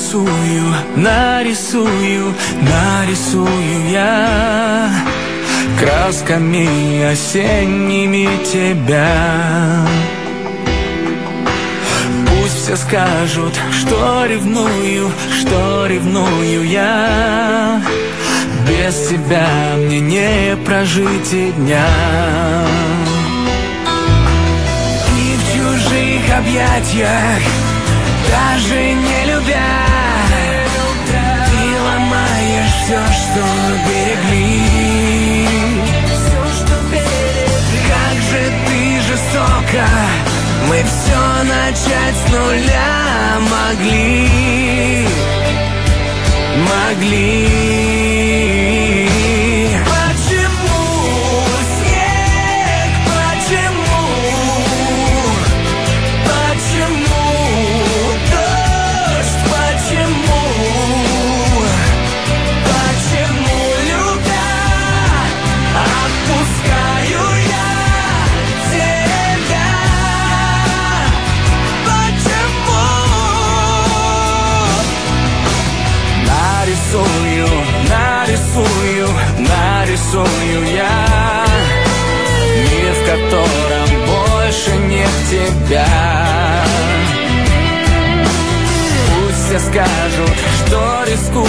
нарисую я красками осенними тебя. Пусть все скажут, что ревную я. Без тебя мне не прожить и дня. И в чужих объятиях, даже не любя, ты ломаешь все, что берегли. Как же ты жестоко, мы все начать с нуля могли. Нарисую я мир, в котором больше нет тебя. Пусть все скажут, что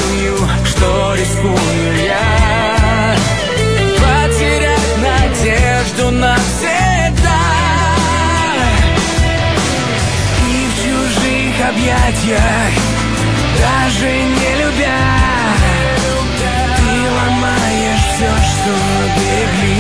рискую я потерять надежду навсегда. И в чужих объятиях, даже не любя, все, что берегли.